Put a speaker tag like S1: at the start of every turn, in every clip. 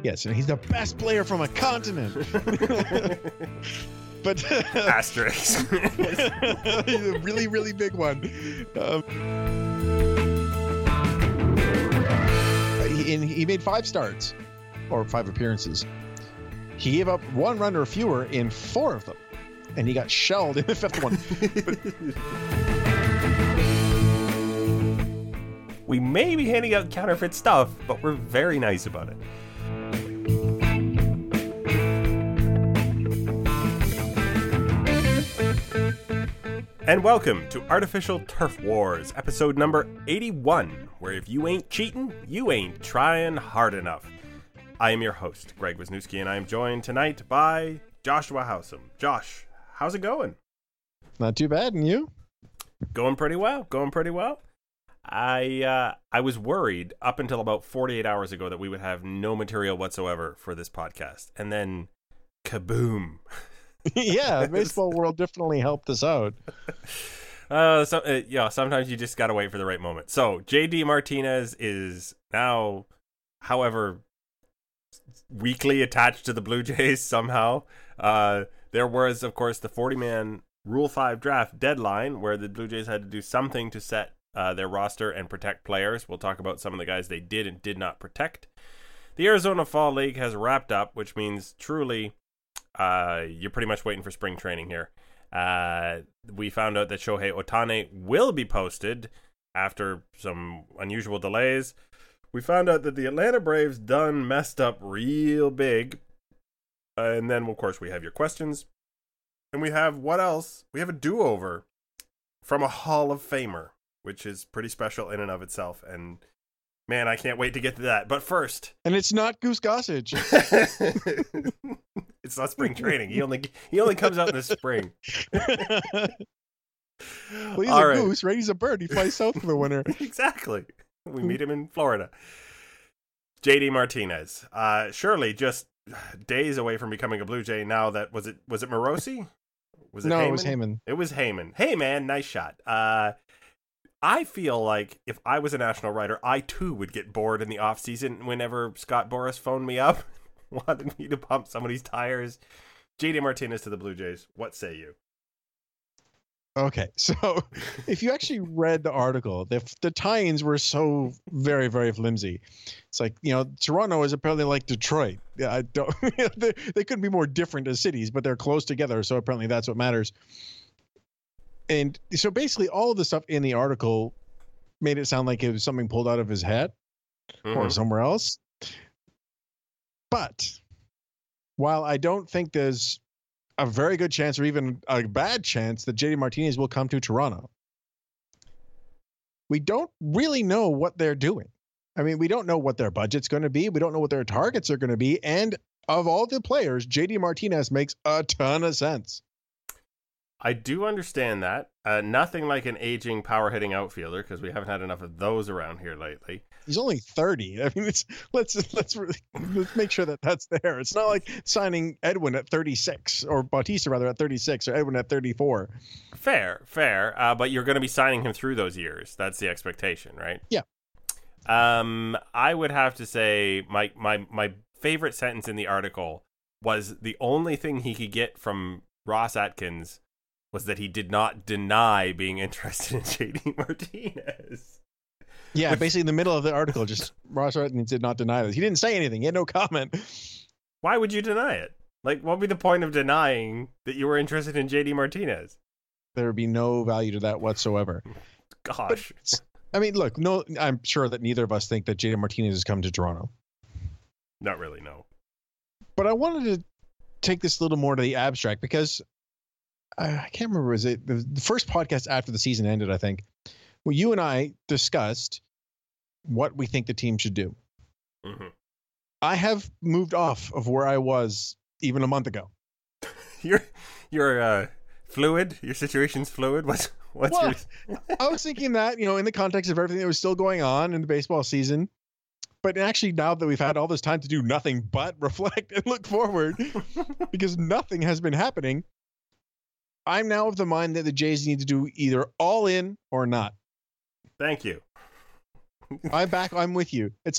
S1: Rodriguez, and he's the best player from a continent. But
S2: asterisk.
S1: a really, really big one. He made 5 starts, or 5 appearances. He gave up 1 run or fewer in 4 of them, and he got shelled in the 5th one.
S2: We may be handing out counterfeit stuff, but we're very nice about it. And welcome to Artificial Turf Wars, episode number 81, where if you ain't cheating, you ain't trying hard enough. I am your host, Greg Wisniewski, and I am joined tonight by Joshua Howsam. Josh, how's it going?
S1: Not too bad, and you?
S2: Going pretty well. I was worried up until about 48 hours ago that we would have no material whatsoever for this podcast, and then kaboom.
S1: Yeah, the baseball world definitely helped us out.
S2: Sometimes you just gotta wait for the right moment. So JD Martinez is now, however, weakly attached to the Blue Jays somehow. There was, of course, the 40-man Rule 5 draft deadline where the Blue Jays had to do something to set their roster and protect players. We'll talk about some of the guys they did and did not protect. The Arizona Fall League has wrapped up, which means truly you're pretty much waiting for spring training here. We found out that Shohei Ohtani will be posted after some unusual delays. We found out that the Atlanta Braves done messed up real big. And then, of course, we have your questions. And we have, what else? We have a do-over from a Hall of Famer, which is pretty special in and of itself. And, man, I can't wait to get to that. But first...
S1: And it's not Goose Gossage.
S2: It's not spring training. He only comes out in the spring.
S1: Well, he's
S2: All
S1: a
S2: right.
S1: goose, right? He's a bird. He flies south for the winter.
S2: Exactly. We meet him in Florida. JD Martinez. Surely just days away from becoming a Blue Jay now that... Was it Morosi? Was it
S1: No,
S2: Heyman?
S1: it was Heyman.
S2: It was Heyman. Hey, man, nice shot. I feel like if I was a national writer, I too would get bored in the offseason whenever Scott Boras phoned me up, wanted me to pump somebody's tires. JD Martinez to the Blue Jays. What say you?
S1: Okay, so if you actually read the article, the tie-ins were so very, very flimsy. It's like, Toronto is apparently like Detroit. Yeah, I don't. They couldn't be more different as cities, but they're close together, so apparently that's what matters. And so basically all of the stuff in the article made it sound like it was something pulled out of his head or somewhere else. But while I don't think there's a very good chance or even a bad chance that JD Martinez will come to Toronto, we don't really know what they're doing. I mean, we don't know what their budget's going to be. We don't know what their targets are going to be. And of all the players, JD Martinez makes a ton of sense.
S2: I do understand that. Nothing like an aging power-hitting outfielder, because we haven't had enough of those around here lately.
S1: He's only 30. I mean, let's make sure that that's there. It's not like signing Edwin at 36, or Bautista rather at 36, or Edwin at 34.
S2: Fair. But you're going to be signing him through those years. That's the expectation, right?
S1: Yeah.
S2: I would have to say my favorite sentence in the article was the only thing he could get from Ross Atkins was that he did not deny being interested in JD Martinez.
S1: Yeah, basically in the middle of the article, just Ross Atkins did not deny this. He didn't say anything. He had no comment.
S2: Why would you deny it? Like, what would be the point of denying that you were interested in JD Martinez?
S1: There would be no value to that whatsoever.
S2: Gosh.
S1: But, I mean, look, no, I'm sure that neither of us think that JD Martinez has come to Toronto.
S2: Not really, no.
S1: But I wanted to take this a little more to the abstract because I can't remember, was it the first podcast after the season ended, I think, well, you and I discussed what we think the team should do.
S2: Mm-hmm.
S1: I have moved off of where I was even a month ago.
S2: You're fluid? Your situation's fluid? What's
S1: well,
S2: your...
S1: I was thinking that, in the context of everything that was still going on in the baseball season, but actually now that we've had all this time to do nothing but reflect and look forward because nothing has been happening, I'm now of the mind that the Jays need to do either all in or not.
S2: Thank you.
S1: I'm with you. It's like,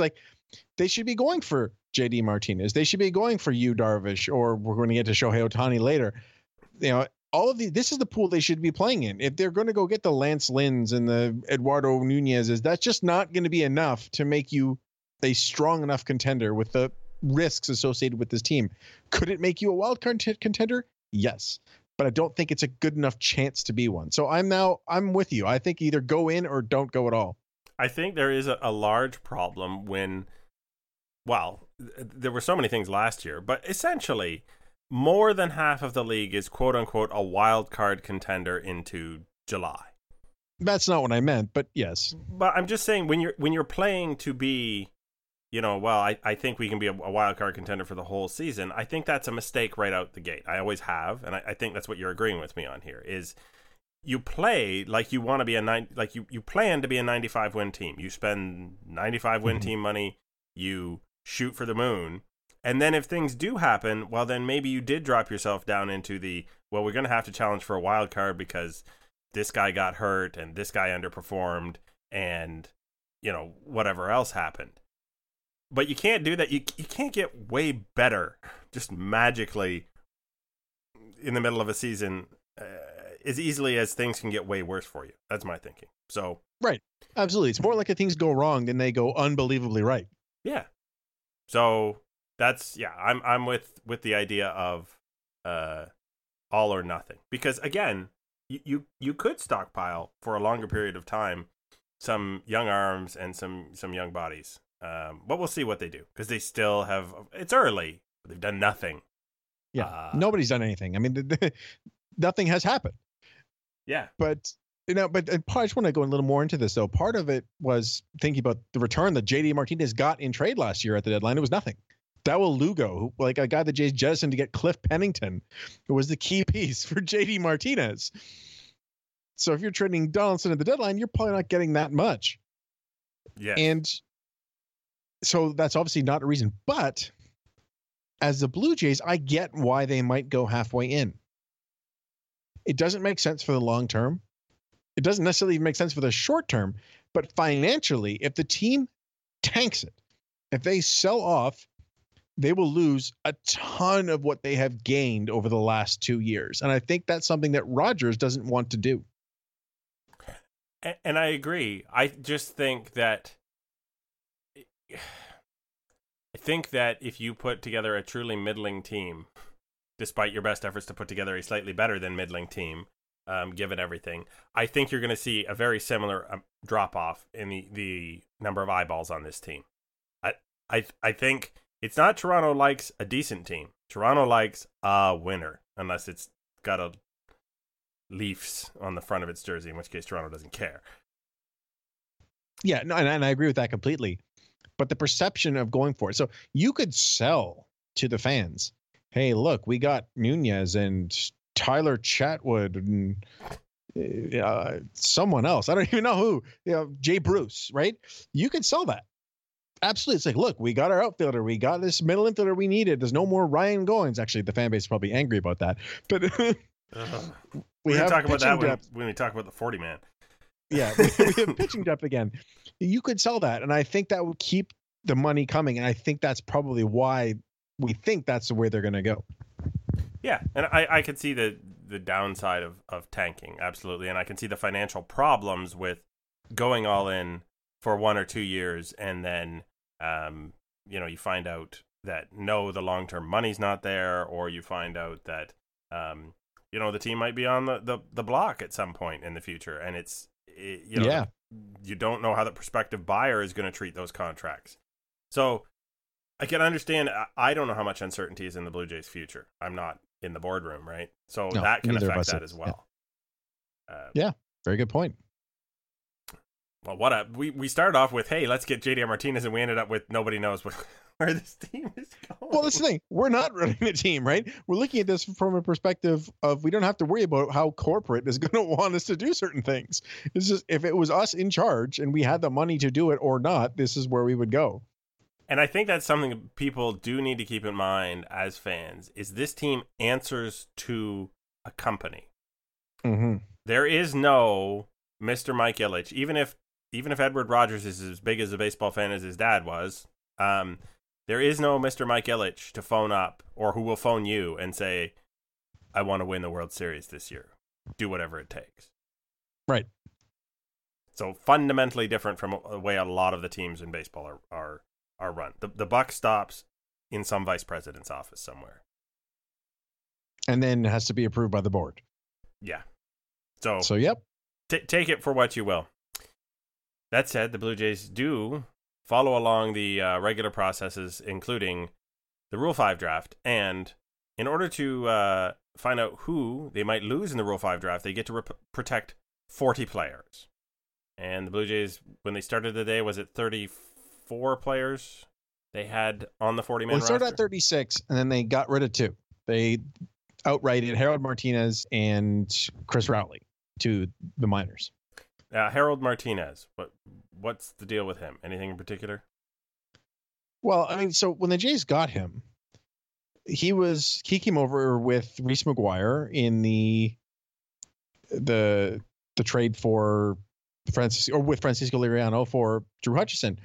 S1: they should be going for JD Martinez. They should be going for Yu Darvish, or we're going to get to Shohei Ohtani later. All of this is the pool they should be playing in. If they're going to go get the Lance Lynns and the Eduardo Nunez's, that's just not going to be enough to make you a strong enough contender with the risks associated with this team. Could it make you a wild card contender? Yes. But I don't think it's a good enough chance to be one. So I'm with you. I think either go in or don't go at all.
S2: I think there is a large problem when, there were so many things last year, but essentially more than half of the league is quote unquote a wild card contender into July.
S1: That's not what I meant, but yes.
S2: But I'm just saying when you're playing to be, I think we can be a wild card contender for the whole season. I think that's a mistake right out the gate. I always have, and I think that's what you're agreeing with me on here. Is you play like you want to be you plan to be a 95 win team. You spend 95 win team money. You shoot for the moon, and then if things do happen, well, then maybe you did drop yourself down into we're going to have to challenge for a wild card because this guy got hurt and this guy underperformed, and whatever else happened. But you can't do that. You can't get way better just magically in the middle of a season as easily as things can get way worse for you. That's my thinking. So
S1: right, absolutely. It's more like if things go wrong than they go unbelievably right.
S2: Yeah. So I'm with the idea of all or nothing, because again, you could stockpile for a longer period of time some young arms and some young bodies. But we'll see what they do, because they still have. It's early. They've done nothing.
S1: Yeah, nobody's done anything. I mean, nothing has happened.
S2: Yeah,
S1: but I just want to go a little more into this though. Part of it was thinking about the return that JD Martinez got in trade last year at the deadline. It was nothing. Dawel Lugo, like a guy that Jays jettisoned to get Cliff Pennington, who was the key piece for JD Martinez. So if you're trading Donaldson at the deadline, you're probably not getting that much.
S2: Yeah,
S1: and so that's obviously not a reason. But as the Blue Jays, I get why they might go halfway in. It doesn't make sense for the long term. It doesn't necessarily even make sense for the short term. But financially, if the team tanks it, if they sell off, they will lose a ton of what they have gained over the last 2 years. And I think that's something that Rogers doesn't want to do.
S2: And I agree. I just think that if you put together a truly middling team, despite your best efforts to put together a slightly better than middling team, given everything, I think you're going to see a very similar drop off in the number of eyeballs on this team. I think it's not Toronto likes a decent team. Toronto likes a winner, unless it's got a Leafs on the front of its jersey, in which case Toronto doesn't care.
S1: Yeah, no, and I agree with that completely. But the perception of going for it. So you could sell to the fans, hey, look, we got Nunez and Tyler Chatwood and someone else. I don't even know who. Jay Bruce, right? You could sell that. Absolutely. It's like, look, we got our outfielder. We got this middle infielder we needed. There's no more Ryan Goins. Actually, the fan base is probably angry about that. But
S2: we have talk about that when we talk about the 40 man.
S1: Yeah, we have pitching depth again. You could sell that, and I think that would keep the money coming, and I think that's probably why we think that's the way they're going to go.
S2: Yeah, and I could see the downside of tanking, absolutely, and I can see the financial problems with going all in for 1 or 2 years, and then you find out that the long-term money's not there, or you find out that the team might be on the block at some point in the future, and you don't know how the prospective buyer is going to treat those contracts. So I can understand. I don't know how much uncertainty is in the Blue Jays' future. I'm not in the boardroom, right? So that can affect that as well.
S1: Yeah, very good point.
S2: Well, we started off with, hey, let's get JD Martinez, and we ended up with nobody knows where this team is going.
S1: Well, that's the thing. We're not running a team, right? We're looking at this from a perspective of we don't have to worry about how corporate is going to want us to do certain things. It's just if it was us in charge and we had the money to do it or not, this is where we would go.
S2: And I think that's something people do need to keep in mind as fans, is this team answers to a company.
S1: Mm-hmm.
S2: There is no Mr. Mike Ilitch, even if Edward Rogers is as big as a baseball fan as his dad was, There is no Mr. Mike Ilitch to phone up, or who will phone you and say, I want to win the World Series this year. Do whatever it takes.
S1: Right.
S2: So fundamentally different from the way a lot of the teams in baseball are run. The buck stops in some vice president's office somewhere.
S1: And then it has to be approved by the board.
S2: Yeah. So
S1: yep.
S2: Take it for what you will. That said, the Blue Jays do follow along the regular processes, including the Rule 5 draft. And in order to find out who they might lose in the Rule 5 draft, they get to protect 40 players. And the Blue Jays, when they started the day, was it 34 players they had on the 40-man roster?
S1: Well, they started at 36, and then they got rid of 2. They outrighted Harold Martinez and Chris Rowley to the minors.
S2: Harold Martinez, what's the deal with him? Anything in particular?
S1: Well, I mean, so when the Jays got him, he came over with Reese McGuire in the trade for with Francisco Liriano for Drew Hutchison.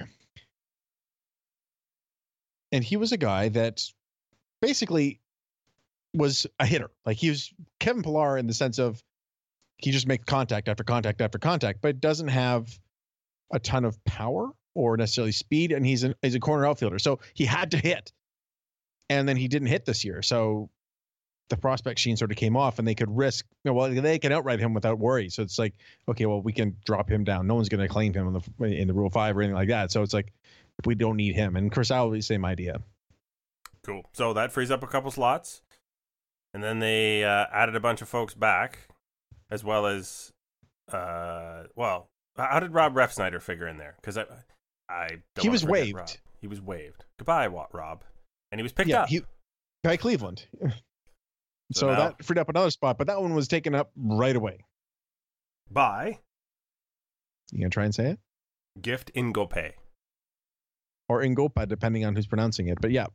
S1: And he was a guy that basically was a hitter. Like, he was Kevin Pillar in the sense of he just makes contact after contact after contact, but doesn't have a ton of power or necessarily speed. And he's a corner outfielder. So he had to hit. And then he didn't hit this year. So the prospect sheen sort of came off, and they could risk, they can outright him without worry. So it's like, okay, well, we can drop him down. No one's going to claim him in the Rule 5 or anything like that. So it's like, we don't need him. And Chris Rowley, same idea.
S2: Cool. So that frees up a couple slots. And then they added a bunch of folks back, as well as, how did Rob Refsnyder figure in there? Because I don't
S1: He was waived.
S2: Rob. He was waived. Goodbye, Rob. And he was picked up.
S1: By Cleveland. So that freed up another spot, but that one was taken up right away.
S2: By?
S1: You going to try and say it?
S2: Gift Ngope.
S1: Or Ngopa, depending on who's pronouncing it. But yeah.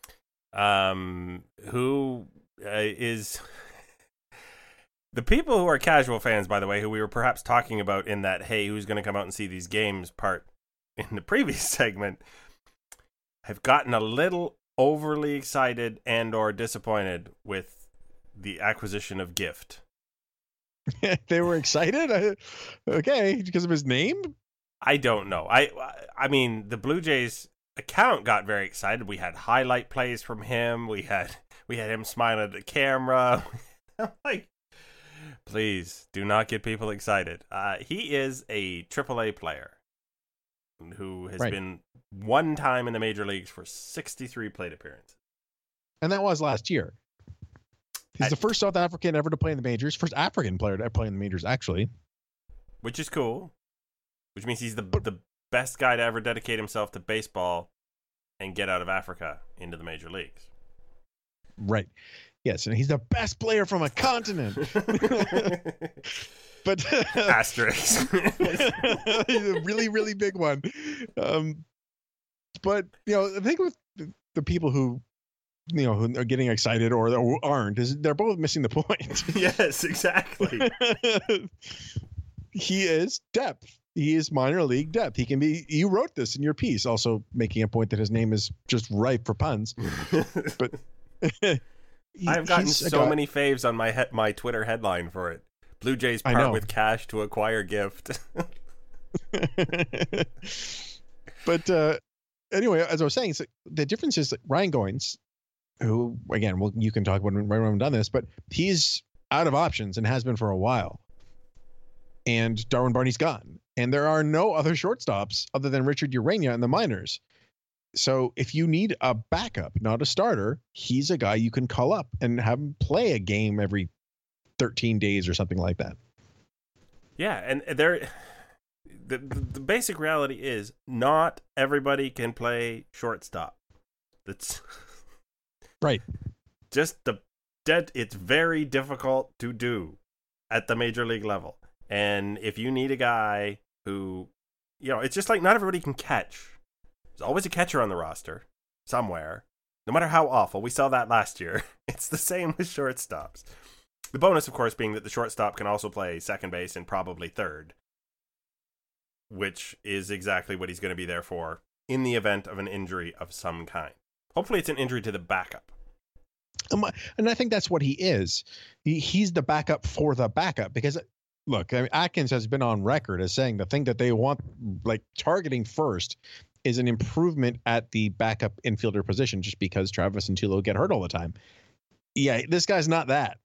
S2: Who is... The people who are casual fans, by the way, who we were perhaps talking about in that, hey, who's going to come out and see these games part in the previous segment, have gotten a little overly excited and or disappointed with the acquisition of Gift.
S1: They were excited? Okay, because of his name?
S2: I don't know. I mean, the Blue Jays account got very excited. We had highlight plays from him. We had him smiling at the camera. I'm like, please do not get people excited. He is a AAA player who has been one time in the major leagues for 63 plate appearances.
S1: And that was last year. He's the first South African ever to play in the majors, first African player to play in the majors, actually.
S2: Which is cool. Which means he's the best guy to ever dedicate himself to baseball and get out of Africa into the major leagues.
S1: Right. Yes, and he's the best player from a continent. But
S2: asterisk.
S1: He's a really, really big one. But the thing with the people who who are getting excited or who aren't is they're both missing the point.
S2: Yes, exactly.
S1: He is depth. He is minor league depth. He can be. You wrote this in your piece, also making a point that his name is just ripe for puns. But
S2: I've gotten so many faves on my Twitter headline for it. Blue Jays part with cash to acquire Gift.
S1: But anyway, as I was saying, the difference is that Ryan Goins, who, again, you can talk about when we've done this, but he's out of options and has been for a while. And Darwin Barney's gone. And there are no other shortstops other than Richard Urania in the minors. So if you need a backup, not a starter, he's a guy you can call up and have him play a game every 13 days or something like that.
S2: Yeah, and the basic reality is not everybody can play shortstop. That's
S1: right.
S2: Just it's very difficult to do at the major league level. And if you need a guy who, it's just like not everybody can catch. There's always a catcher on the roster somewhere, no matter how awful. We saw that last year. It's the same with shortstops. The bonus, of course, being that the shortstop can also play second base and probably third, which is exactly what he's going to be there for in the event of an injury of some kind. Hopefully it's an injury to the backup.
S1: And I think that's what he is. He's the backup for the backup, because look, I mean, Atkins has been on record as saying the thing that they want, like, targeting first is an improvement at the backup infielder position, just because Travis and Tulo get hurt all the time. Yeah, this guy's not that.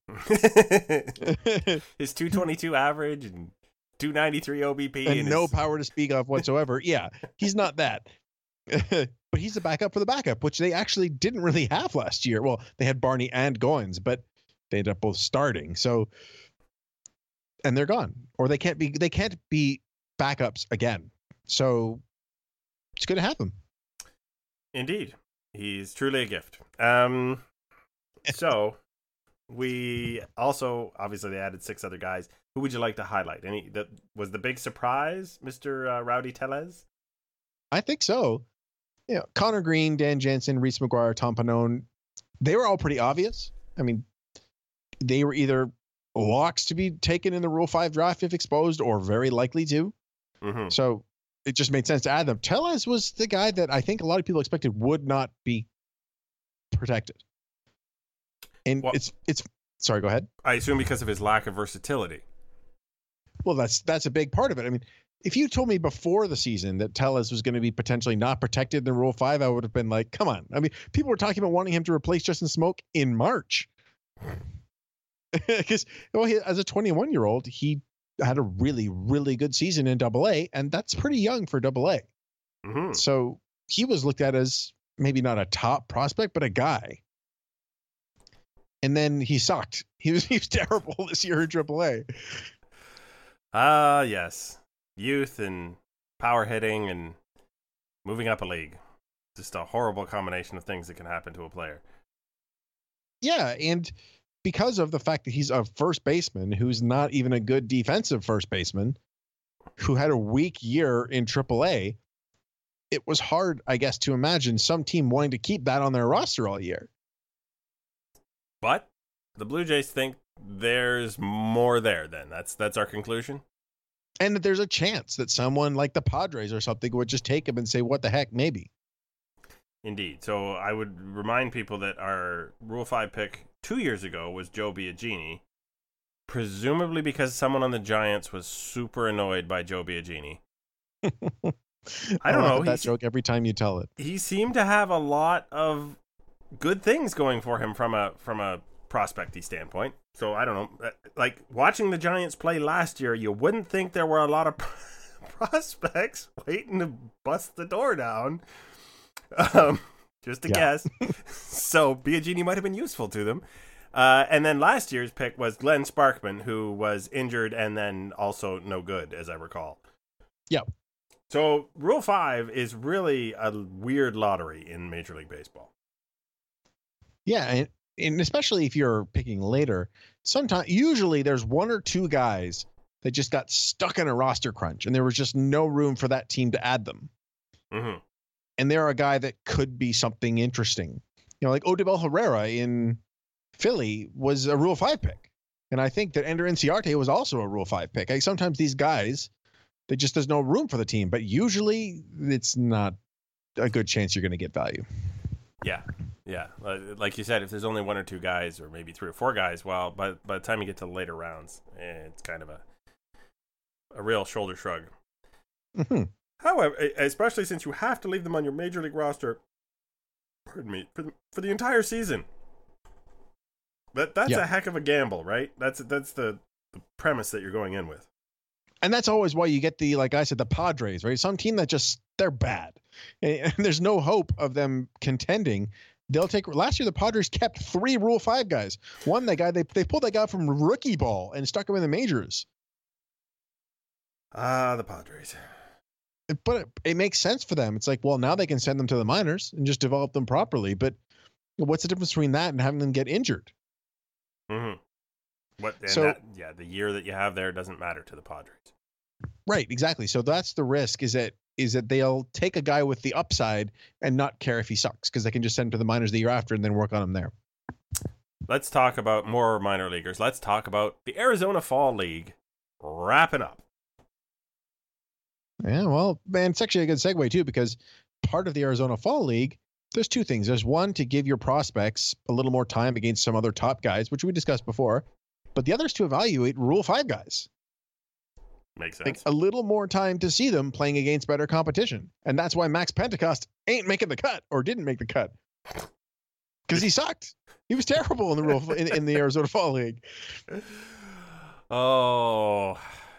S2: His 222 average and 293 OBP
S1: and no power to speak of whatsoever. Yeah, he's not that. But he's the backup for the backup, which they actually didn't really have last year. Well, they had Barney and Goins, but they ended up both starting. So, and they're gone, or they can't be backups again. So it's going to happen.
S2: Indeed, he's truly a gift. So we also, obviously, they added 6 other guys. Who would you like to highlight? Any that was the big surprise, Mr. Rowdy Tellez?
S1: I think so. You know, Connor Green, Dan Jansen, Reese McGuire, Tom Pannone, they were all pretty obvious. I mean, they were either locks to be taken in the Rule 5 draft if exposed, or very likely to.
S2: Mm-hmm.
S1: So it just made sense to add them. Tellez was the guy that I think a lot of people expected would not be protected. And well, it's sorry, go ahead.
S2: I assume because of his lack of versatility.
S1: Well, that's a big part of it. I mean, if you told me before the season that Tellez was going to be potentially not protected in the Rule 5, I would have been like, come on. I mean, people were talking about wanting him to replace Justin Smoke in March. Because as a 21-year-old, he had a really, really good season in AA, and that's pretty young for AA.
S2: Mm-hmm.
S1: So he was looked at as maybe not a top prospect, but a guy. And then he sucked. He was terrible this year in AAA.
S2: Yes. Youth and power hitting and moving up a league. Just a horrible combination of things that can happen to a player.
S1: Yeah, and because of the fact that he's a first baseman who's not even a good defensive first baseman, who had a weak year in AAA, it was hard, I guess, to imagine some team wanting to keep that on their roster all year.
S2: But the Blue Jays think there's more there then. That's our conclusion.
S1: And that there's a chance that someone like the Padres or something would just take him and say, what the heck, maybe.
S2: Indeed. So I would remind people that our Rule 5 pick 2 years ago was Joe Biagini, presumably because someone on the Giants was super annoyed by Joe Biagini. I don't know.
S1: That joke every time you tell it.
S2: He seemed to have a lot of good things going for him from a prospecty standpoint. So I don't know. Like, watching the Giants play last year, you wouldn't think there were a lot of prospects waiting to bust the door down. Just a guess. So Biagini might have been useful to them. And then last year's pick was Glenn Sparkman, who was injured and then also no good, as I recall.
S1: Yep.
S2: So Rule 5 is really a weird lottery in Major League Baseball.
S1: Yeah, and especially if you're picking later, usually there's one or two guys that just got stuck in a roster crunch, and there was just no room for that team to add them.
S2: Mm-hmm.
S1: And they're a guy that could be something interesting. You know, like Odubel Herrera in Philly was a Rule 5 pick. And I think that Ender Inciarte was also a Rule 5 pick. Like, sometimes these guys, there's no room for the team, but usually it's not a good chance you're going to get value.
S2: Yeah. Like you said, if there's only one or two guys, or maybe 3 or 4 guys, well, by the time you get to the later rounds, it's kind of a real shoulder shrug.
S1: Mm-hmm.
S2: However, especially since you have to leave them on your Major League roster, pardon me, for the entire season. That's a heck of a gamble, right? That's the premise that you're going in with.
S1: And that's always why you get like I said, the Padres, right? Some team that they're bad. And there's no hope of them contending. Last year, the Padres kept 3 Rule 5 guys. One, that guy, they pulled that guy from rookie ball and stuck him in the majors.
S2: The Padres.
S1: But it makes sense for them. It's like, well, now they can send them to the minors and just develop them properly. But what's the difference between that and having them get injured?
S2: Mm-hmm. The year that you have there doesn't matter to the Padres.
S1: Right, exactly. So that's the risk, is that they'll take a guy with the upside and not care if he sucks, because they can just send him to the minors the year after and then work on him there.
S2: Let's talk about more minor leaguers. Let's talk about the Arizona Fall League wrapping up.
S1: Yeah, well, man, it's actually a good segue, too, because part of the Arizona Fall League, there's two things. There's one, to give your prospects a little more time against some other top guys, which we discussed before. But the other is to evaluate Rule 5 guys.
S2: Makes sense.
S1: Like a little more time to see them playing against better competition. And that's why Max Pentecost ain't making the cut, or didn't make the cut. Because he sucked. He was terrible in the Arizona Fall League.
S2: Oh.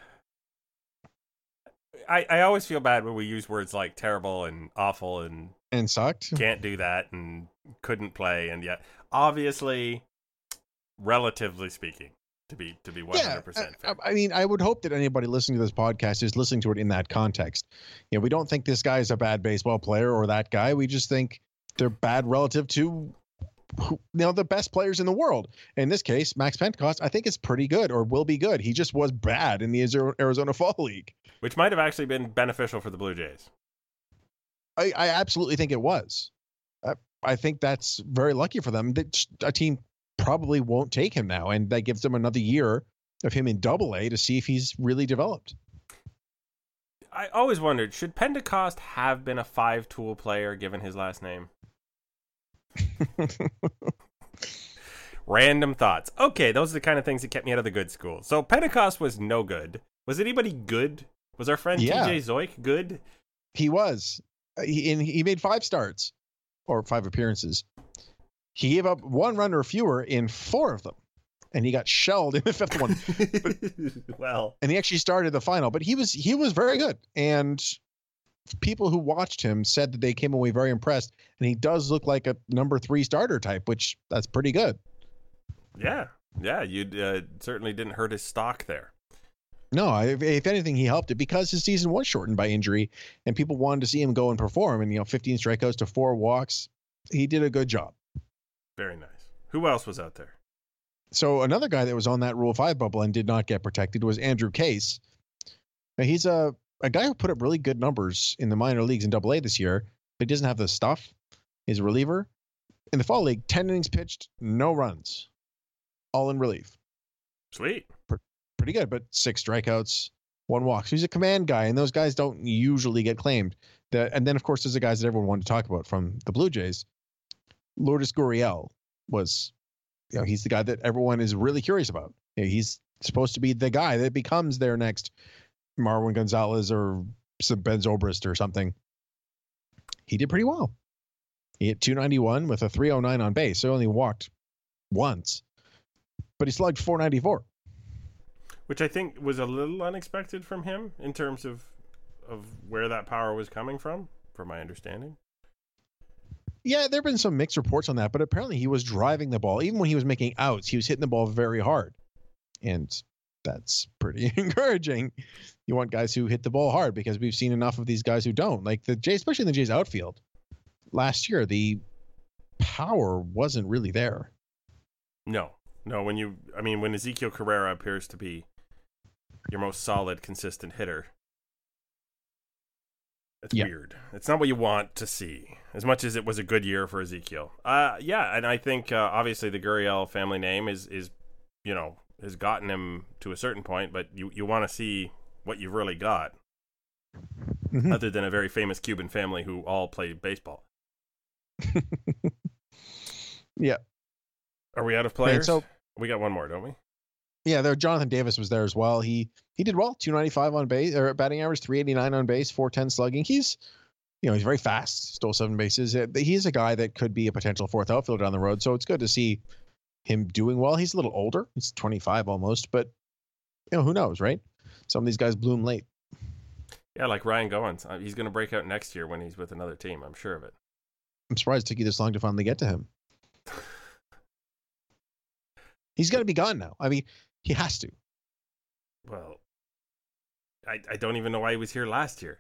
S2: I always feel bad when we use words like terrible and awful and
S1: sucked.
S2: Can't do that and couldn't play, and yet obviously, relatively speaking, to be 100% fair.
S1: I mean, I would hope that anybody listening to this podcast is listening to it in that context. You know, we don't think this guy is a bad baseball player or that guy. We just think they're bad relative to the best players in the world. In this case, Max Pentecost, I think, is pretty good, or will be good. He just was bad in the Arizona Fall League,
S2: which might have actually been beneficial for the Blue Jays.
S1: I absolutely think it was. I think that's very lucky for them. That a team probably won't take him now, and that gives them another year of him in Double-A to see if he's really developed.
S2: I always wondered, should Pentecost have been a 5-tool player given his last name? Random thoughts. Okay, those are the kind of things that kept me out of the good school. So Pentecost was no good. Was anybody good? Was our friend TJ Zoik good?
S1: He was. He made 5 starts, or 5 appearances. He gave up 1 run or fewer in 4 of them, and he got shelled in the 5th one.
S2: Well,
S1: and he actually started the final, but he was very good. And people who watched him said that they came away very impressed, and he does look like a number 3 starter type, which that's pretty good.
S2: Yeah, you certainly didn't hurt his stock there.
S1: No, if anything, he helped it because his season was shortened by injury, and people wanted to see him go and perform. And 15 strikeouts to 4 walks, he did a good job.
S2: Very nice. Who else was out there?
S1: So another guy that was on that Rule 5 bubble and did not get protected was Andrew Case. Now, he's a guy who put up really good numbers in the minor leagues in Double-A this year, but he doesn't have the stuff. He's a reliever. In the Fall League, 10 innings pitched, no runs, all in relief.
S2: Sweet.
S1: Pretty good, but 6 strikeouts, 1 walk. So he's a command guy, and those guys don't usually get claimed. And then, of course, there's the guys that everyone wanted to talk about from the Blue Jays. Lourdes Gurriel was, he's the guy that everyone is really curious about. He's supposed to be the guy that becomes their next Marwin Gonzalez or some Ben Zobrist or something. He did pretty well. He hit .291 with a .309 on base. So he only walked once, but he slugged .494.
S2: Which I think was a little unexpected from him in terms of where that power was coming from my understanding.
S1: Yeah, there have been some mixed reports on that, but apparently he was driving the ball. Even when he was making outs, he was hitting the ball very hard. And that's pretty encouraging. You want guys who hit the ball hard, because we've seen enough of these guys who don't. Like the Jays, especially in the Jays outfield. Last year, the power wasn't really there.
S2: No, when Ezekiel Carrera appears to be your most solid, consistent hitter, it's weird. It's not what you want to see, as much as it was a good year for Ezekiel. And I think obviously the Gurriel family name is has gotten him to a certain point, but you want to see what you've really got, other than a very famous Cuban family who all play baseball.
S1: Yeah.
S2: Are we out of players?
S1: So
S2: we got one more, don't we?
S1: Yeah, Jonathan Davis was there as well. He did well, 295 on base, or batting average, 389 on base, 410 slugging. He's very fast, stole 7 bases. He's a guy that could be a potential 4th outfielder down the road. So it's good to see him doing well. He's a little older. He's 25 almost, but who knows, right? Some of these guys bloom late.
S2: Yeah, like Ryan Goins. He's going to break out next year when he's with another team. I'm sure of it.
S1: I'm surprised it took you this long to finally get to him. He's going to be gone now. I mean, he has to.
S2: Well, I don't even know why he was here last year.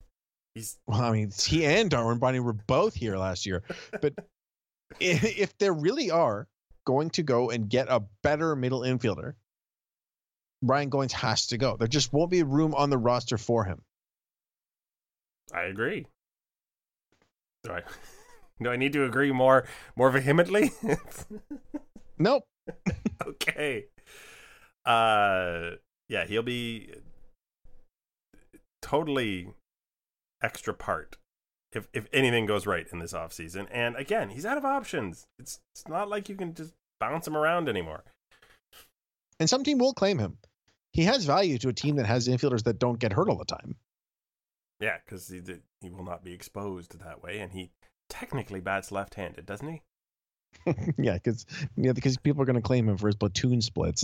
S1: He and Darwin Bonnie were both here last year. But if there really are going to go and get a better middle infielder, Ryan Goins has to go. There just won't be room on the roster for him.
S2: I agree. Do I need to agree more vehemently?
S1: Nope.
S2: Okay. Yeah, he'll be totally extra part if anything goes right in this offseason. And again, he's out of options. It's not like you can just bounce him around anymore.
S1: And some team will claim him. He has value to a team that has infielders that don't get hurt all the time.
S2: Yeah, because he will not be exposed that way, and he technically bats left-handed, doesn't he?
S1: Yeah, because people are going to claim him for his platoon splits.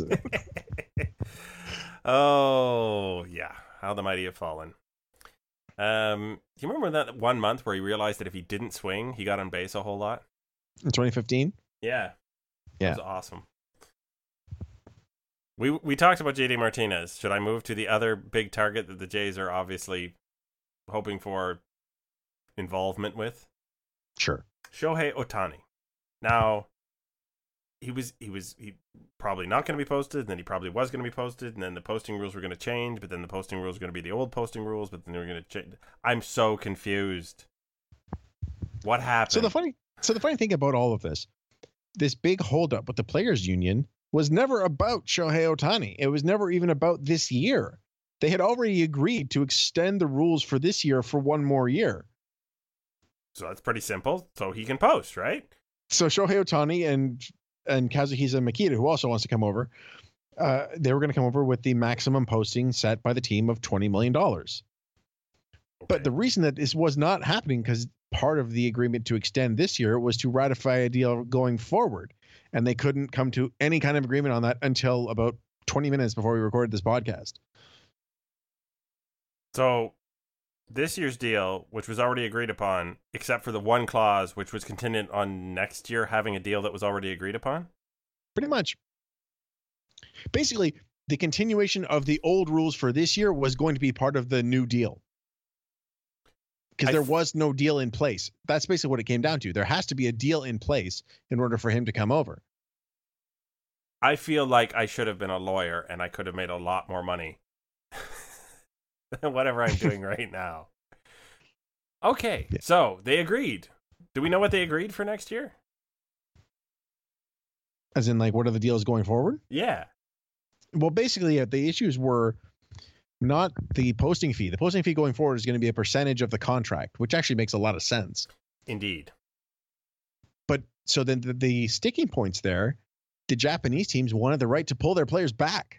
S2: Oh, yeah. How the mighty have fallen. Do you remember that 1 month where he realized that if he didn't swing, he got on base a whole lot?
S1: In 2015?
S2: Yeah.
S1: Yeah.
S2: It was awesome. We talked about JD Martinez. Should I move to the other big target that the Jays are obviously hoping for involvement with?
S1: Sure.
S2: Shohei Ohtani. Now, he probably not going to be posted, and then he probably was going to be posted, and then the posting rules were going to change, but then the posting rules were going to be the old posting rules, but then they were going to change. I'm so confused. What happened?
S1: So the funny thing about all of this big holdup with the players' union was never about Shohei Ohtani. It was never even about this year. They had already agreed to extend the rules for this year for one more year.
S2: So that's pretty simple. So he can post, right?
S1: So Shohei Ohtani and Kazuhisa Makita, who also wants to come over, they were going to come over with the maximum posting set by the team of $20 million. Okay. But the reason that this was not happening, because part of the agreement to extend this year was to ratify a deal going forward. And they couldn't come to any kind of agreement on that until about 20 minutes before we recorded this podcast.
S2: So this year's deal, which was already agreed upon, except for the one clause, which was contingent on next year having a deal that was already agreed upon?
S1: Pretty much. Basically, the continuation of the old rules for this year was going to be part of the new deal. Because there was no deal in place. That's basically what it came down to. There has to be a deal in place in order for him to come over.
S2: I feel like I should have been a lawyer and I could have made a lot more money than whatever I'm doing right now. Okay, yeah. So they agreed. Do we know what they agreed for next year?
S1: As in, like, what are the deals going forward?
S2: Yeah.
S1: Well, basically, the issues were not the posting fee. The posting fee going forward is going to be a percentage of the contract, which actually makes a lot of sense.
S2: Indeed.
S1: But so then the sticking points there, the Japanese teams wanted the right to pull their players back.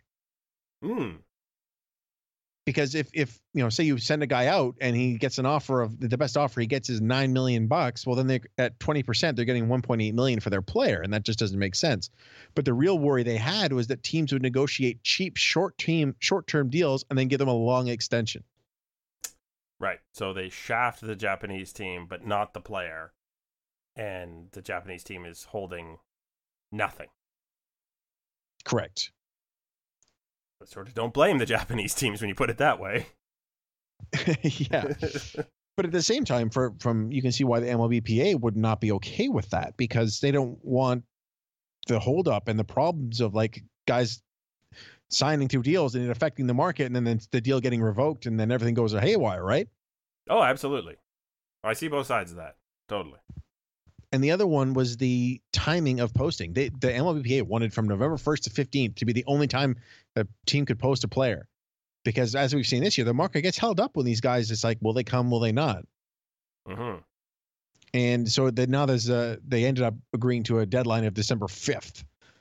S1: Because if say you send a guy out and he gets an offer of the best offer he gets is $9 million, well, then they at 20% they're getting $1.8 million for their player, and that just doesn't make sense. But the real worry they had was that teams would negotiate cheap short-term deals and then give them a long extension.
S2: Right. So they shaft the Japanese team, but not the player, and the Japanese team is holding nothing.
S1: Correct.
S2: But sort of don't blame the Japanese teams when you put it that way.
S1: Yeah. But at the same time, from you can see why the MLBPA would not be okay with that, because they don't want the holdup and the problems of like guys signing through deals and it affecting the market, and then the deal getting revoked and then everything goes haywire, right?
S2: Oh, absolutely. I see both sides of that. Totally.
S1: And the other one was the timing of posting. The MLBPA wanted from November 1st to 15th to be the only time a team could post a player. Because as we've seen this year, the market gets held up when these guys, it's like, will they come, will they not?
S2: Mm-hmm.
S1: And so now they ended up agreeing to a deadline of December 5th.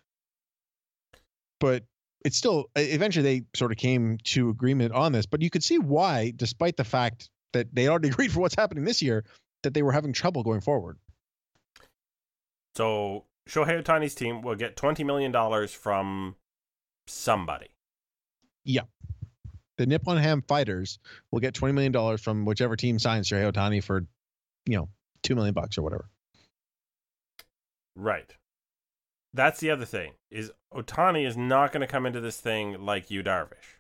S1: But it's still, eventually they sort of came to agreement on this. But you could see why, despite the fact that they already agreed for what's happening this year, that they were having trouble going forward.
S2: So Shohei Ohtani's team will get $20 million from somebody.
S1: Yeah. The Nippon Ham Fighters will get $20 million from whichever team signs Shohei Ohtani for, $2 million or whatever.
S2: Right. That's the other thing, is Ohtani is not going to come into this thing like Yu Darvish.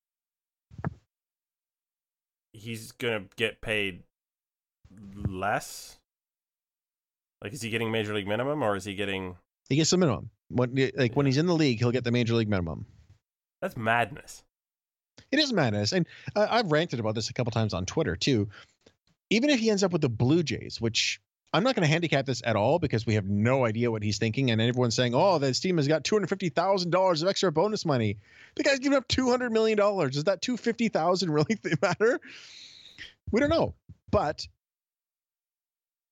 S2: He's going to get paid less. Like, is he getting major league minimum, or is he getting...
S1: He gets the minimum. When he's in the league, he'll get the major league minimum.
S2: That's madness.
S1: It is madness. And I've ranted about this a couple times on Twitter, too. Even if he ends up with the Blue Jays, which I'm not going to handicap this at all because we have no idea what he's thinking. And everyone's saying, oh, this team has got $250,000 of extra bonus money. The guy's giving up $200 million. Does that $250,000 really matter? We don't know. But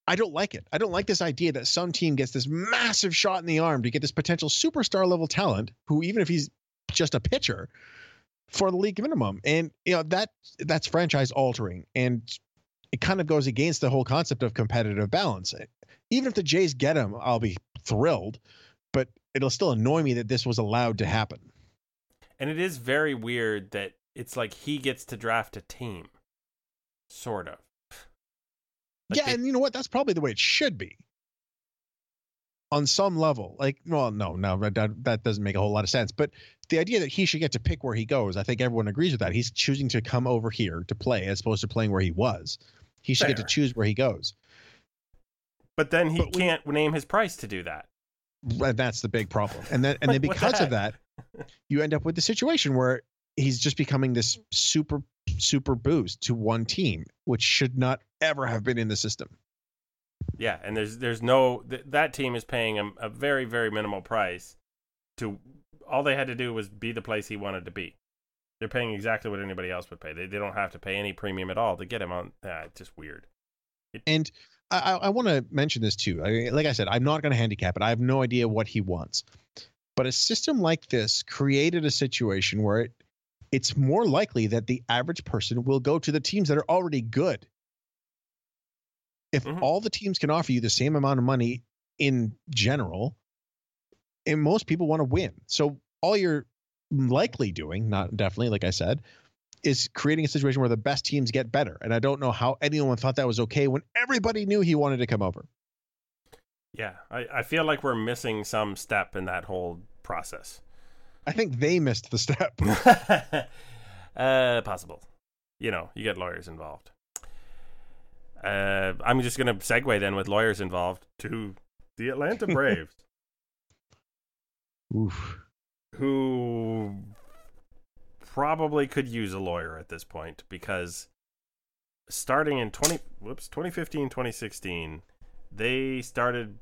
S1: I don't like it. I don't like this idea that some team gets this massive shot in the arm to get this potential superstar level talent who, even if he's just a pitcher, for the league minimum. And that's franchise altering, and it kind of goes against the whole concept of competitive balance. Even if the Jays get him, I'll be thrilled, but it'll still annoy me that this was allowed to happen.
S2: And it is very weird that it's like he gets to draft a team, sort of.
S1: Like and you know what? That's probably the way it should be. On some level, that doesn't make a whole lot of sense. But the idea that he should get to pick where he goes, I think everyone agrees with that. He's choosing to come over here to play as opposed to playing where he was. He should get to choose where he goes.
S2: But then he can't name his price to do that.
S1: That's the big problem. And then because of that, you end up with the situation where he's just becoming this super, super boost to one team, which should not ever have been in the system.
S2: Yeah, and there's no that team is paying him a very, very minimal price to all they had to do was be the place he wanted to be. They're paying exactly what anybody else would pay. They don't have to pay any premium at all to get him on. It's just weird.
S1: And I want to mention this too. Like I said, I'm not going to handicap it. I have no idea what he wants. But a system like this created a situation where it's more likely that the average person will go to the teams that are already good. If all the teams can offer you the same amount of money in general, and most people want to win. So all you're likely doing, not definitely, like I said, is creating a situation where the best teams get better. And I don't know how anyone thought that was okay when everybody knew he wanted to come over.
S2: Yeah, I feel like we're missing some step in that whole process.
S1: I think they missed the step.
S2: Possible. You get lawyers involved. I'm just going to segue then with lawyers involved to the Atlanta Braves.
S1: Oof.
S2: Who probably could use a lawyer at this point, because starting in 2015, 2016, they started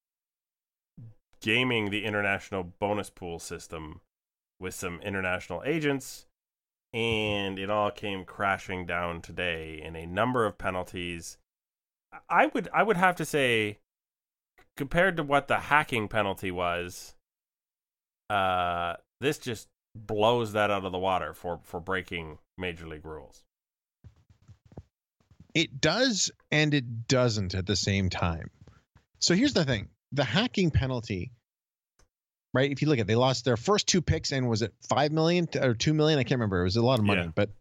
S2: gaming the international bonus pool system with some international agents, and it all came crashing down today in a number of penalties. I would have to say, compared to what the hacking penalty was, this just blows that out of the water for breaking major league rules.
S1: It does and it doesn't at the same time. So here's the thing. The hacking penalty, right? If you look at it, they lost their first two picks, and was it $5 million or $2 million? I can't remember. It was a lot of money. Yeah. But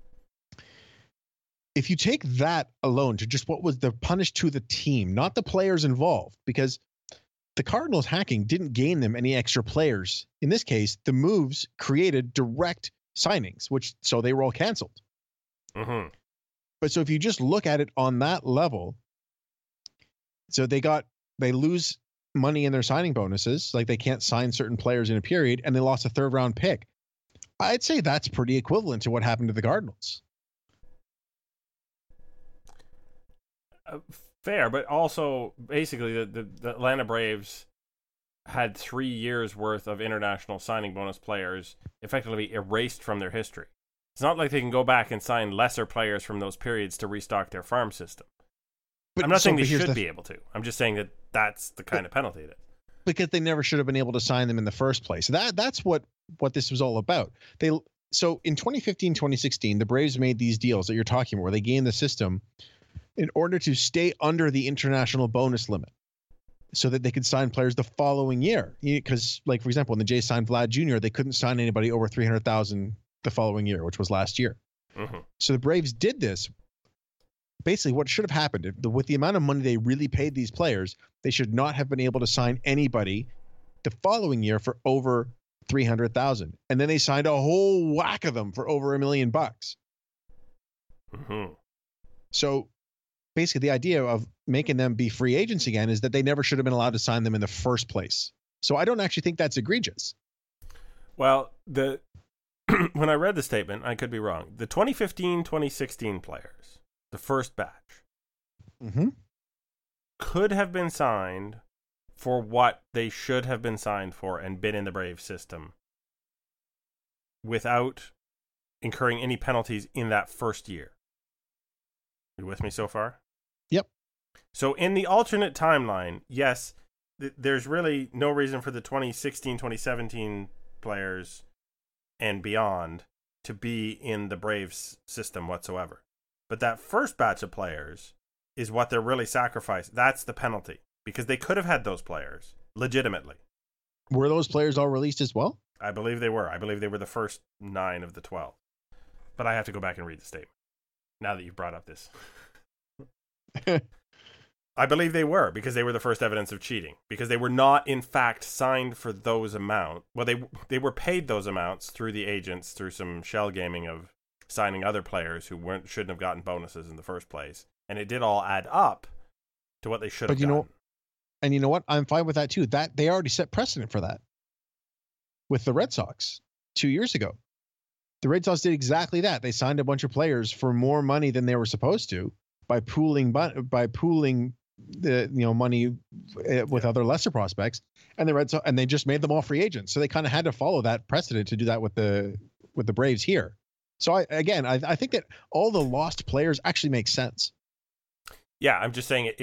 S1: if you take that alone to just what was the punish to the team, not the players involved, because the Cardinals hacking didn't gain them any extra players. In this case, the moves created direct signings, so they were all canceled.
S2: Mm-hmm.
S1: But so if you just look at it on that level, so they lose money in their signing bonuses, like they can't sign certain players in a period, and they lost a third round pick. I'd say that's pretty equivalent to what happened to the Cardinals.
S2: Fair, but also basically the Atlanta Braves had 3 years worth of international signing bonus players effectively erased from their history. It's not like they can go back and sign lesser players from those periods to restock their farm system. But I'm not saying they should be able to. I'm just saying that that's the kind of penalty it is.
S1: Because they never should have been able to sign them in the first place. That's what this was all about. So in 2015, 2016, the Braves made these deals that you're talking about where they gained the system in order to stay under the international bonus limit so that they could sign players the following year. Because, like, for example, when the Jays signed Vlad Jr., they couldn't sign anybody over $300,000 the following year, which was last year.
S2: Mm-hmm.
S1: So the Braves did this. Basically, what should have happened, with the amount of money they really paid these players, they should not have been able to sign anybody the following year for over $300,000. And then they signed a whole whack of them for over $1 million.
S2: Mm-hmm.
S1: So basically, the idea of making them be free agents again is that they never should have been allowed to sign them in the first place. So I don't actually think that's egregious.
S2: Well, when I read the statement, I could be wrong. The 2015-2016 players, the first batch, could have been signed for what they should have been signed for and been in the Braves system without incurring any penalties in that first year. You with me so far?
S1: Yep.
S2: So in the alternate timeline, yes, there's really no reason for the 2016, 2017 players and beyond to be in the Braves system whatsoever. But that first batch of players is what they're really sacrificing. That's the penalty, because they could have had those players legitimately.
S1: Were those players all released as well?
S2: I believe they were. I believe they were the first 9 of the 12. But I have to go back and read the statement now that you've brought up this. I believe they were, because they were the first evidence of cheating, because they were not in fact signed for those amounts. Well, they were paid those amounts through the agents, through some shell gaming of signing other players who shouldn't have gotten bonuses in the first place, and it did all add up to what they should have gotten.
S1: And you know what? I'm fine with that too. That they already set precedent for that with the Red Sox 2 years ago. The Red Sox did exactly that. They signed a bunch of players for more money than they were supposed to by pooling the money with other lesser prospects, and the Red Sox, and they just made them all free agents. So they kind of had to follow that precedent to do that with the Braves here. So I think that all the lost players actually make sense.
S2: Yeah, I'm just saying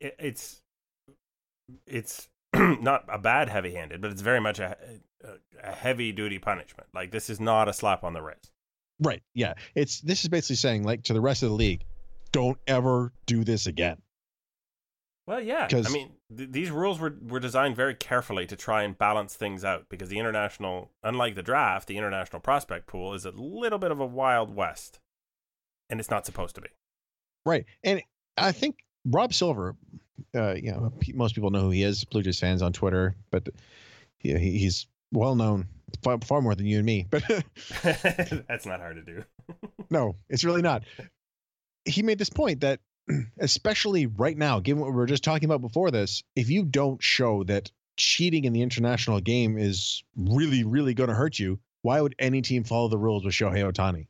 S2: it's not a bad heavy-handed, but it's very much a heavy-duty punishment. Like, this is not a slap on the wrist.
S1: Right. Yeah. This is basically saying, like, to the rest of the league, don't ever do this again.
S2: Well, yeah. I mean, these rules were designed very carefully to try and balance things out, because the international, unlike the draft, the international prospect pool is a little bit of a wild west, and it's not supposed to be. Right.
S1: And I think Rob Silver, most people know who he is, Blue Jays fans on Twitter, but he's well known, far more than you and me. But
S2: that's not hard to do.
S1: No, it's really not. He made this point that, especially right now, given what we were just talking about before this, if you don't show that cheating in the international game is really, really going to hurt you, why would any team follow the rules with Shohei Ohtani?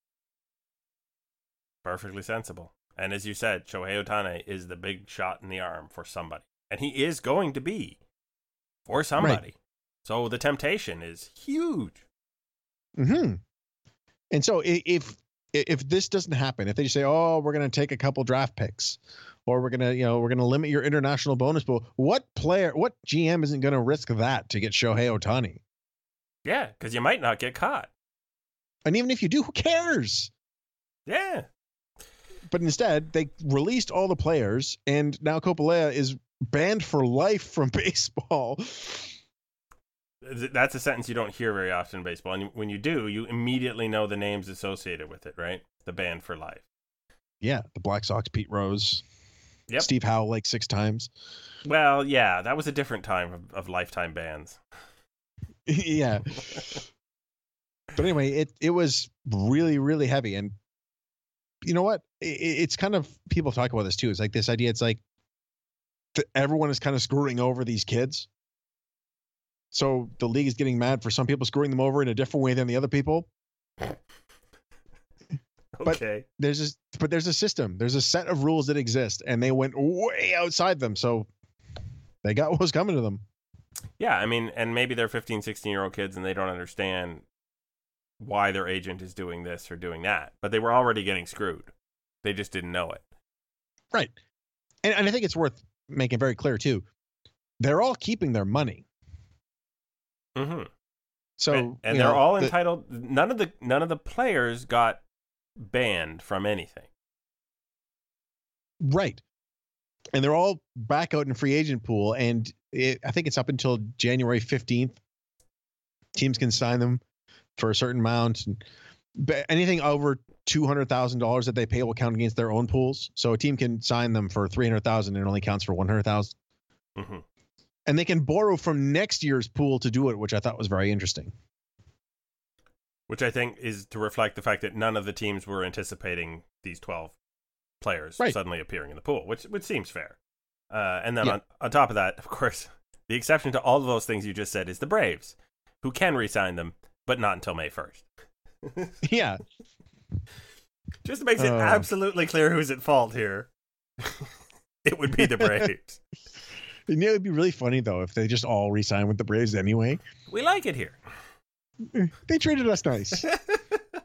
S2: Perfectly sensible. And as you said, Shohei Ohtani is the big shot in the arm for somebody. And he is going to be for somebody. Right. So the temptation is huge.
S1: Mm-hmm. And so if this doesn't happen, if they just say, "Oh, we're going to take a couple draft picks, or we're going to limit your international bonus pool," what GM isn't going to risk that to get Shohei Ohtani?
S2: Yeah, because you might not get caught.
S1: And even if you do, who cares?
S2: Yeah.
S1: But instead, they released all the players, and now Coppola is banned for life from baseball.
S2: That's a sentence you don't hear very often in baseball. And when you do, you immediately know the names associated with it, right? The banned for life.
S1: Yeah, the Black Sox, Pete Rose.
S2: Yep.
S1: Steve Howell, like 6 times.
S2: Well, yeah, that was a different time of lifetime bans.
S1: Yeah. But anyway, it was really, really heavy. And you know what? It's kind of, people talk about this too. It's like this idea. It's like everyone is kind of screwing over these kids. So the league is getting mad for some people screwing them over in a different way than the other people.
S2: Okay.
S1: But there's a system. There's a set of rules that exist, and they went way outside them. So they got what was coming to them.
S2: Yeah, I mean, and maybe they're 15, 16-year-old kids and they don't understand why their agent is doing this or doing that. But they were already getting screwed. They just didn't know it.
S1: Right. And I think it's worth making very clear, too. They're all keeping their money.
S2: Mm-hmm.
S1: So
S2: and they're all entitled. None of the players got banned from anything.
S1: Right. And they're all back out in free agent pool, and I think it's up until January 15th. Teams can sign them for a certain amount. And anything over $200,000 that they pay will count against their own pools. So a team can sign them for $300,000 and it only counts for $100,000.
S2: Mm-hmm.
S1: And they can borrow from next year's pool to do it, which I thought was very interesting.
S2: Which I think is to reflect the fact that none of the teams were anticipating these 12 players suddenly appearing in the pool, which seems fair. And then on top of that, of course, the exception to all of those things you just said is the Braves, who can re-sign them, but not until May 1st.
S1: Yeah.
S2: Just makes it absolutely clear who's at fault here. It would be the Braves.
S1: You know, it'd be really funny, though, if they just all re-sign with the Braves anyway.
S2: We like it here.
S1: They treated us nice.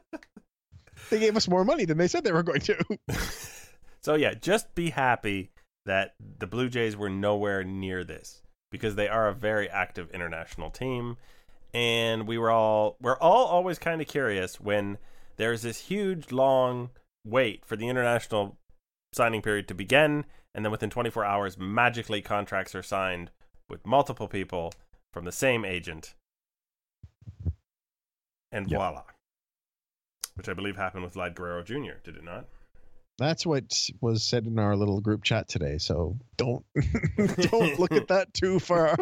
S1: They gave us more money than they said they were going to.
S2: So, yeah, just be happy that the Blue Jays were nowhere near this because they are a very active international team. And we're all always kind of curious when there's this huge, long wait for the international signing period to begin. And then within 24 hours, magically contracts are signed with multiple people from the same agent. And voila. Which I believe happened with Vlad Guerrero Jr., did it not?
S1: That's what was said in our little group chat today. So don't look at that too far.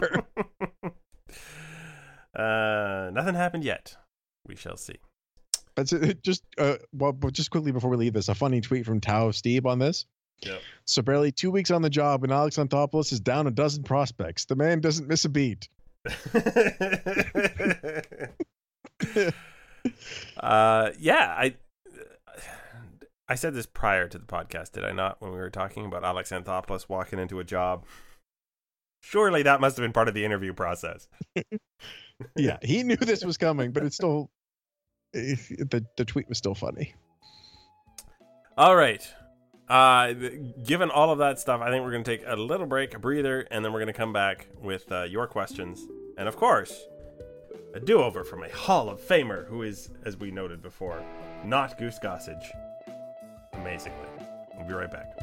S2: Nothing happened yet. We shall see.
S1: But just quickly before we leave this, a funny tweet from Tao Steve on this.
S2: Yep.
S1: So barely 2 weeks on the job, and Alex Anthopoulos is down a dozen prospects. The man doesn't miss a beat.
S2: I said this prior to the podcast, did I not? When we were talking about Alex Anthopoulos walking into a job. Surely that must have been part of the interview process.
S1: Yeah, he knew this was coming, but it's still the tweet was still funny.
S2: All right. Given all of that stuff, I think we're going to take a little break, a breather, and then we're going to come back with your questions. And of course, a do-over from a Hall of Famer who is, as we noted before, not Goose Gossage. Amazingly. We'll be right back.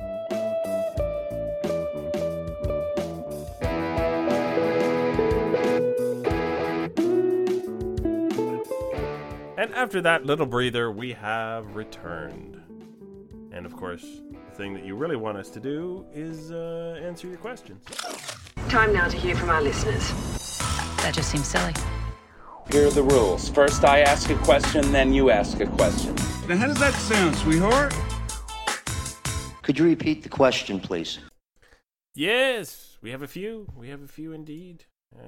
S2: And after that little breather, we have returned. And of course, the thing that you really want us to do is answer your questions.
S3: Time now to hear from our listeners.
S4: That just seems silly.
S5: Here are the rules. First I ask a question, then you ask a question.
S6: Now how does that sound, sweetheart?
S7: Could you repeat the question, please?
S2: Yes, we have a few. We have a few indeed.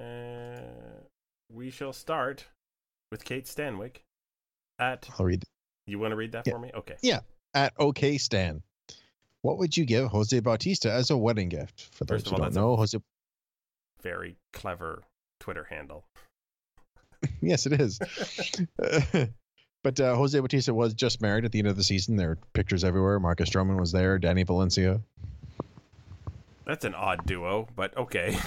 S2: We shall start with Kate Stanwyck at...
S1: I'll read.
S2: You want to read that for me? Okay.
S1: Yeah. At OK Stan. What would you give Jose Bautista as a wedding gift? For those
S2: First of
S1: who
S2: all,
S1: don't
S2: that's
S1: know, Jose...
S2: Very clever Twitter handle.
S1: Yes, it is. But Jose Bautista was just married at the end of the season. There are pictures everywhere. Marcus Stroman was there. Danny Valencia.
S2: That's an odd duo, but okay.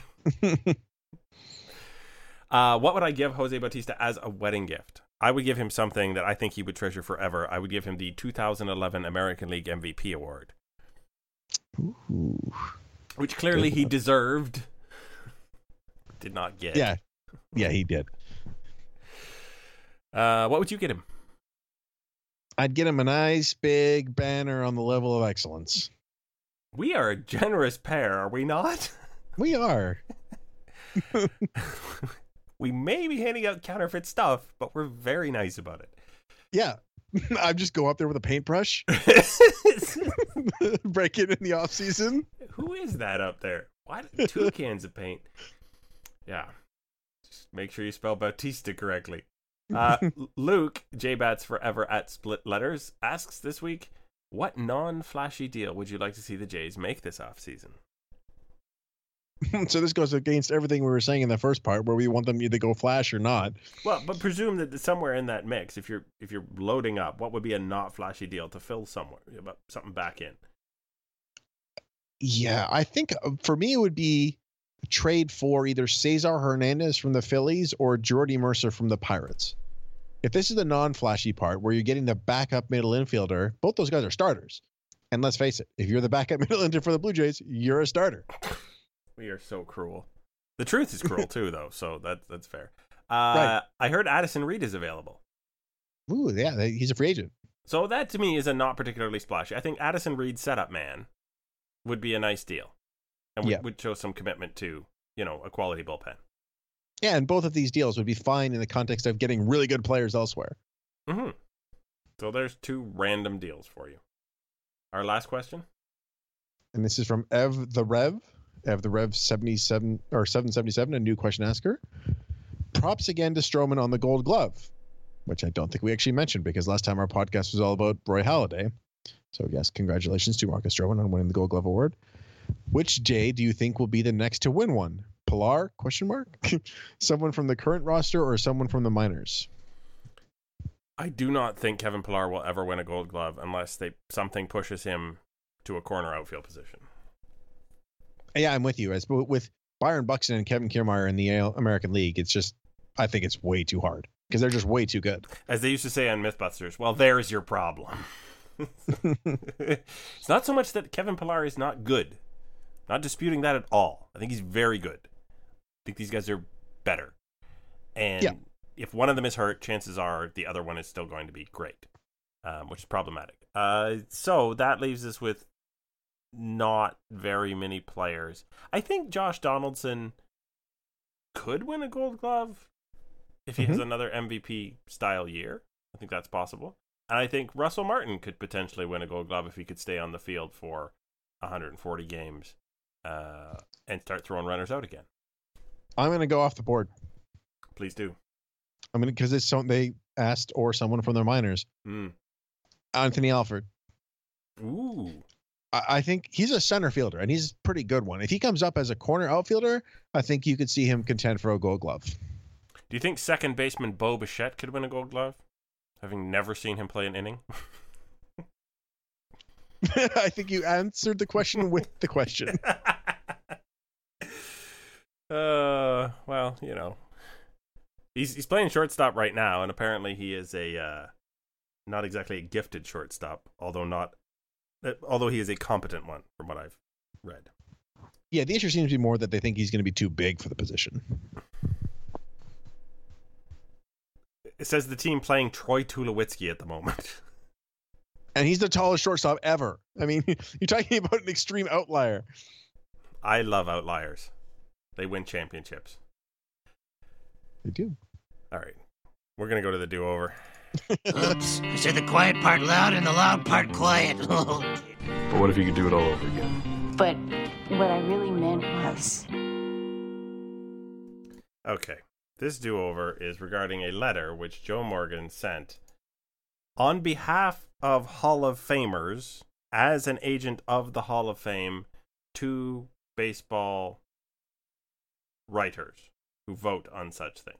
S2: What would I give Jose Bautista as a wedding gift? I would give him something that I think he would treasure forever. I would give him the 2011 American League MVP award.
S1: Ooh.
S2: Which clearly he deserved. Did not get.
S1: Yeah, he did.
S2: What would you get him?
S1: I'd get him a nice big banner on the level of excellence.
S2: We are a generous pair, are we not?
S1: We are.
S2: We may be handing out counterfeit stuff, but we're very nice about it.
S1: Yeah. I'd just go up there with a paintbrush. Break it in the off season.
S2: Who is that up there? Why 2 cans of paint? Yeah. Just make sure you spell Bautista correctly. Luke, JBats Forever at Split Letters, asks this week, what non-flashy deal would you like to see the Jays make this offseason?
S1: So this goes against everything we were saying in the first part, where we want them either go flash or not.
S2: Well, but presume that somewhere in that mix, if you're loading up, what would be a not flashy deal to fill something back in?
S1: Yeah, I think for me it would be a trade for either Cesar Hernandez from the Phillies or Jordy Mercer from the Pirates. If this is the non-flashy part where you're getting the backup middle infielder, both those guys are starters. And let's face it, if you're the backup middle infielder for the Blue Jays, you're a starter.
S2: We are so cruel. The truth is cruel too, though, so that's fair.
S1: Right.
S2: I heard Addison Reed is available.
S1: Ooh, yeah, he's a free agent.
S2: So that to me is a not particularly splashy. I think Addison Reed setup man would be a nice deal, and would show some commitment to a quality bullpen.
S1: Yeah, and both of these deals would be fine in the context of getting really good players elsewhere.
S2: Mm-hmm. So there's 2 random deals for you. Our last question,
S1: and this is from Ev the Rev 77 or 777, a new question asker. Props again to Stroman on the Gold Glove, which I don't think we actually mentioned because last time our podcast was all about Roy Halladay. So yes, congratulations to Marcus Stroman on winning the Gold Glove award. Which Jay do you think will be the next to win one? Pilar? ? Someone from the current roster or someone from the minors?
S2: I do not think Kevin Pillar will ever win a Gold Glove unless something pushes him to a corner outfield position.
S1: Yeah, I'm with you. As with Byron Buxton and Kevin Kiermaier in the American League, I think it's way too hard because they're just way too good.
S2: As they used to say on Mythbusters, well, there's your problem. It's not so much that Kevin Pillar is not good. Not disputing that at all. I think he's very good. I think these guys are better. And if one of them is hurt, chances are the other one is still going to be great, which is problematic. So that leaves us with not very many players. I think Josh Donaldson could win a Gold Glove if he has another MVP style year. I think that's possible. And I think Russell Martin could potentially win a Gold Glove if he could stay on the field for 140 games and start throwing runners out again.
S1: I'm going to go off the board.
S2: Please do.
S1: I'm going to, because they asked or someone from their minors. Anthony Alford.
S2: Ooh.
S1: I think he's a center fielder, and he's a pretty good one. If he comes up as a corner outfielder, I think you could see him contend for a Gold Glove.
S2: Do you think second baseman Bo Bichette could win a Gold Glove, having never seen him play an inning?
S1: I think you answered the question with the question.
S2: Well, you know, he's playing shortstop right now, and apparently he is a not exactly a gifted shortstop, although he is a competent one, from what I've read.
S1: Yeah, the issue seems to be more that they think he's going to be too big for the position.
S2: It says the team playing Troy Tulowitzki at the moment.
S1: And he's the tallest shortstop ever. I mean, you're talking about an extreme outlier.
S2: I love outliers. They win championships.
S1: They do.
S2: All right. We're going to go to the do-over.
S8: Oops. I said the quiet part loud and the loud part quiet.
S9: But what if you could do it all over again?
S10: But what I really meant was...
S2: Okay. This do-over is regarding a letter which Joe Morgan sent on behalf of Hall of Famers as an agent of the Hall of Fame to baseball writers who vote on such things.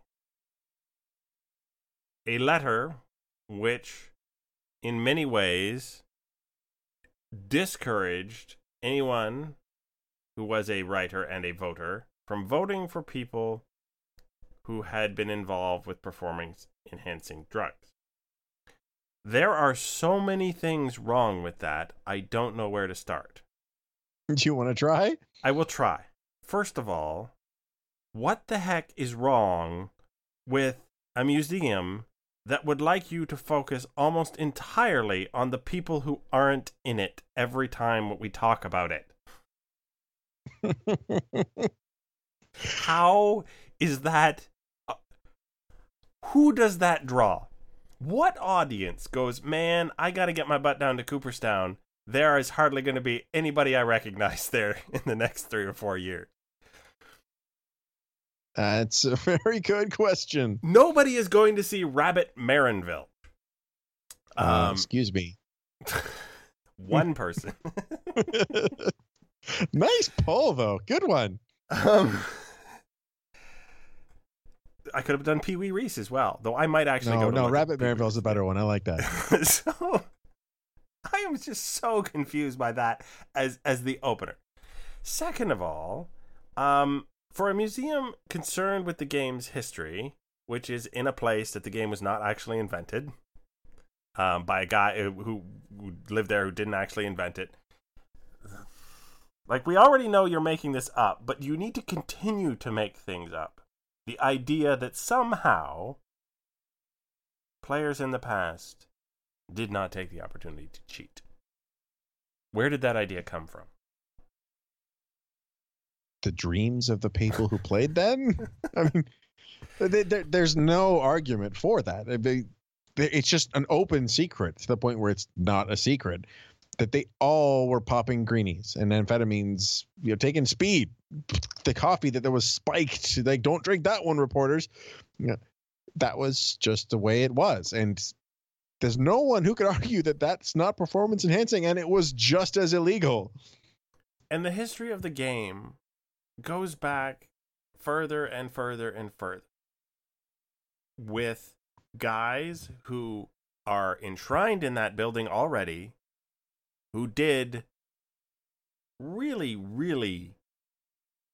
S2: A letter which, in many ways, discouraged anyone who was a writer and a voter from voting for people who had been involved with performance-enhancing drugs. There are so many things wrong with that, I don't know where to start.
S1: Do you want to try?
S2: I will try. First of all, what the heck is wrong with a museum that would like you to focus almost entirely on the people who aren't in it every time we talk about it? How is that? Who does that draw? What audience goes, man, I got to get my butt down to Cooperstown. There is hardly going to be anybody I recognize there in the next 3 or 4 years.
S1: That's a very good question.
S2: Nobody is going to see Rabbit Marinville.
S1: Excuse me.
S2: One person.
S1: Nice pull, though. Good one.
S2: I could have done Pee Wee Reese as well, though I might actually go to
S1: No, Rabbit Marinville is a better one. I like that.
S2: So I am just so confused by that as the opener. Second of all, for a museum concerned with the game's history, which is in a place that the game was not actually invented, by a guy who lived there who didn't actually invent it. Like, we already know you're making this up, but you need to continue to make things up. The idea that somehow players in the past did not take the opportunity to cheat. Where did that idea come from?
S1: The dreams of the people who played them? I mean, there's no argument for that. It's just an open secret to the point where it's not a secret that they all were popping greenies and amphetamines, taking speed. The coffee that was spiked, like, don't drink that one, reporters. That was just the way it was. And there's no one who could argue that that's not performance enhancing, and it was just as illegal.
S2: And the history of the game goes back further and further and further with guys who are enshrined in that building already, who did really, really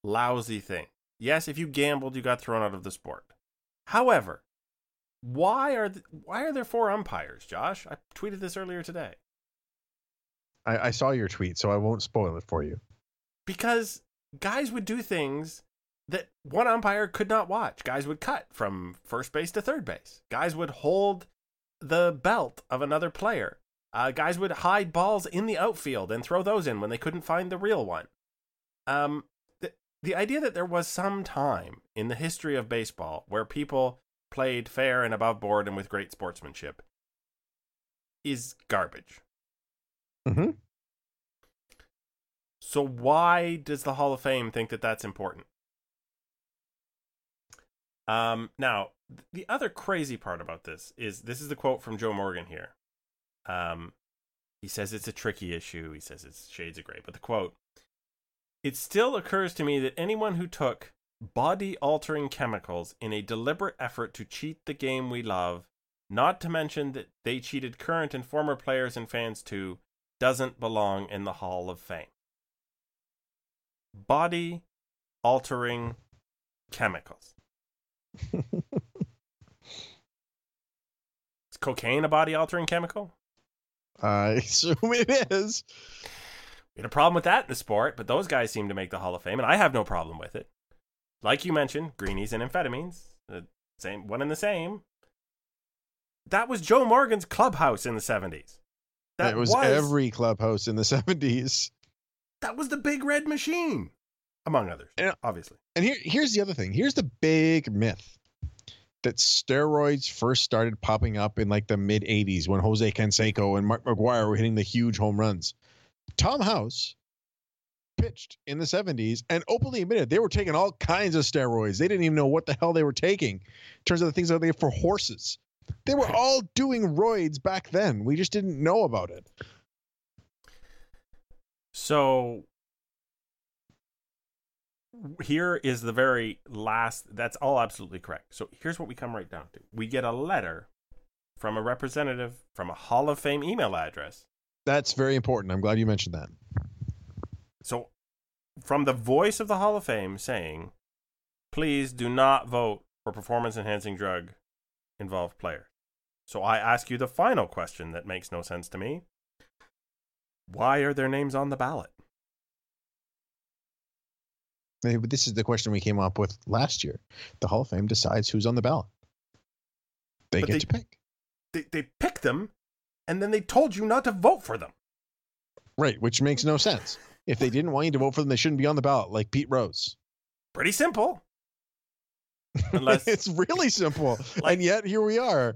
S2: lousy thing. Yes, if you gambled, you got thrown out of the sport. However, why are there 4 umpires, Josh? I tweeted this earlier today.
S1: I saw your tweet, so I won't spoil it for you.
S2: Because guys would do things that one umpire could not watch. Guys would cut from first base to third base. Guys would hold the belt of another player. Guys would hide balls in the outfield and throw those in when they couldn't find the real one. The idea that there was some time in the history of baseball where people played fair and above board and with great sportsmanship is garbage.
S1: Mm-hmm.
S2: So why does the Hall of Fame think that that's important? Now, the other crazy part about this is the quote from Joe Morgan here. He says it's a tricky issue. He says it's shades of gray. But the quote, "It still occurs to me that anyone who took body-altering chemicals in a deliberate effort to cheat the game we love, not to mention that they cheated current and former players and fans too, doesn't belong in the Hall of Fame." Body-altering chemicals. Is cocaine a body-altering chemical?
S1: I assume it is.
S2: We had a problem with that in the sport, but those guys seem to make the Hall of Fame, and I have no problem with it. Like you mentioned, greenies and amphetamines, same one and the same. That was Joe Morgan's clubhouse in the 70s.
S1: It was every clubhouse in the 70s.
S2: That was the Big Red Machine, among others, obviously.
S1: And here's the other thing. Here's the big myth that steroids first started popping up in like the mid 80s when Jose Canseco and Mark McGwire were hitting the huge home runs. Tom House pitched in the 70s and openly admitted they were taking all kinds of steroids. They didn't even know what the hell they were taking. In terms of the things that they for horses. They were all doing roids back then. We just didn't know about it.
S2: So here is the very last. That's all absolutely correct. So here's what we come right down to. We get a letter from a representative from a Hall of Fame email address. That's
S1: very important. I'm glad you mentioned that.
S2: So from the voice of the Hall of Fame saying, please do not vote for performance-enhancing drug involved players. So I ask you the final question that makes no sense to me. Why are their names on the ballot?
S1: Maybe this is the question we came up with last year. The Hall of Fame decides who's on the ballot. They get to pick.
S2: They pick them, and then they told you not to vote for them.
S1: Right, which makes no sense. If they didn't want you to vote for them, they shouldn't be on the ballot, like Pete Rose.
S2: Pretty simple. Unless
S1: it's really simple. And yet here we are.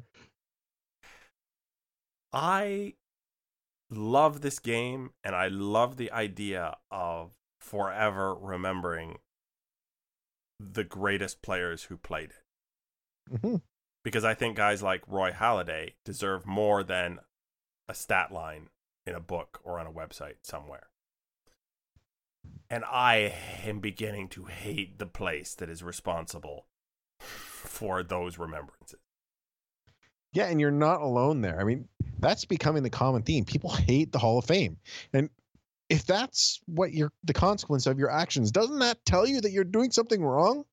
S2: I love this game, and I love the idea of forever remembering the greatest players who played it.
S1: Mm-hmm.
S2: Because I think guys like Roy Halladay deserve more than a stat line in a book or on a website somewhere. And I am beginning to hate the place that is responsible for those remembrances.
S1: Yeah, and you're not alone there. I mean, that's becoming the common theme. People hate the Hall of Fame. And if that's what the consequence of your actions, doesn't that tell you that you're doing something wrong?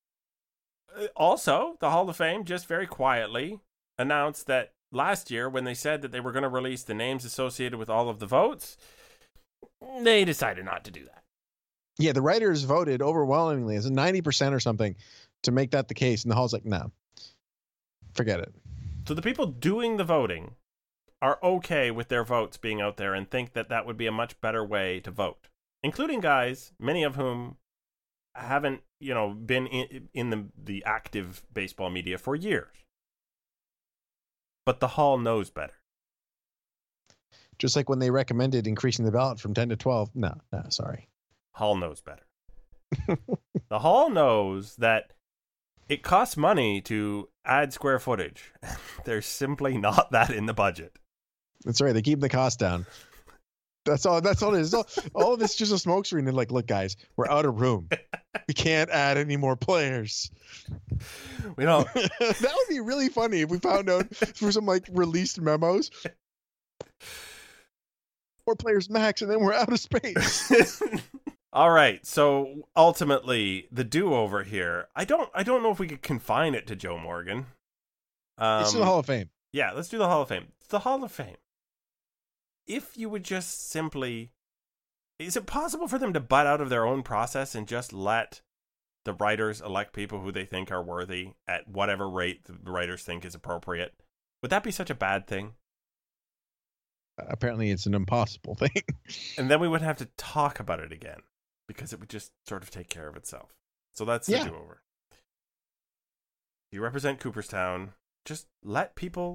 S2: Also, the Hall of Fame just very quietly announced that last year, when they said that they were going to release the names associated with all of the votes, they decided not to do that.
S1: Yeah, the writers voted overwhelmingly, as a 90% or something, to make that the case. And the Hall's like, no, forget it.
S2: So the people doing the voting are okay with their votes being out there and think that that would be a much better way to vote, including guys, many of whom haven't, been in the active baseball media for years. But the Hall knows better.
S1: Just like when they recommended increasing the ballot from 10 to 12. No, sorry.
S2: Hall knows better. The Hall knows that it costs money to add square footage. There's simply not that in the budget.
S1: That's right. They keep the cost down. That's all it is. All of this is just a smokescreen. They're like, look, guys, we're out of room. We can't add any more players.
S2: We don't.
S1: That would be really funny if we found out for some released memos. 4 players max, and then we're out of space.
S2: All right, so ultimately, the do-over here. I don't know if we could confine it to Joe Morgan.
S1: It's the Hall of Fame.
S2: Yeah, let's do the Hall of Fame. It's the Hall of Fame. If you would just simply... Is it possible for them to butt out of their own process and just let the writers elect people who they think are worthy at whatever rate the writers think is appropriate? Would that be such a bad thing?
S1: Apparently, it's an impossible thing.
S2: And then we wouldn't have to talk about it again because it would just sort of take care of itself. So that's the do-over. You represent Cooperstown. Just let people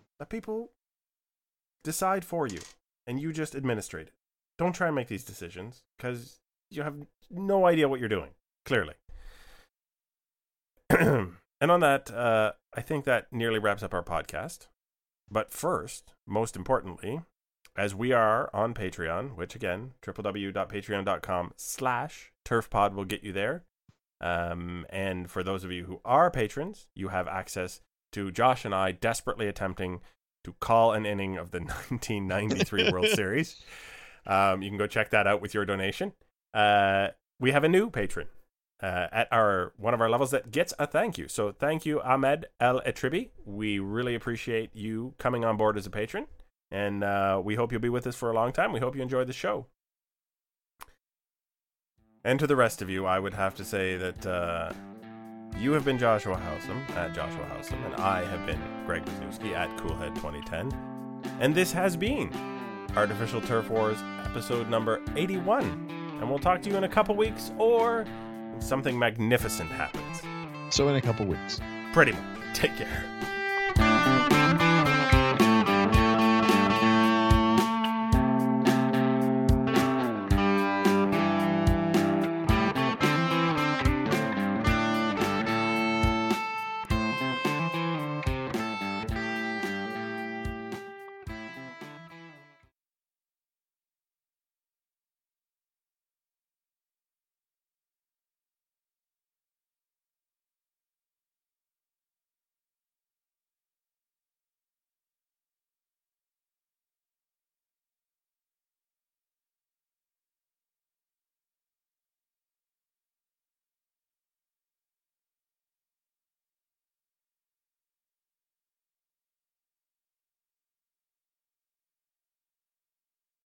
S2: decide for you, and you just administrate it. Don't try and make these decisions because you have no idea what you're doing, clearly. And on that, I think that nearly wraps up our podcast. But first, most importantly, as we are on Patreon, which again, www.patreon.com/turfpod will get you there. And for those of you who are patrons, you have access to Josh and I desperately attempting to call an inning of the 1993 World Series. You can go check that out with your donation. We have a new patron at one of our levels that gets a thank you. So thank you, Ahmed El Etribi. We really appreciate you coming on board as a patron, and we hope you'll be with us for a long time. We hope you enjoyed the show. And to the rest of you, I would have to say that you have been Joshua Howsam at Joshua Howsam, and I have been Greg Wisniewski at Coolhead 2010. And this has been Artificial Turf Wars episode number 81. And we'll talk to you in a couple weeks, or something magnificent happens.
S1: So in a couple weeks.
S2: Pretty much. Take care.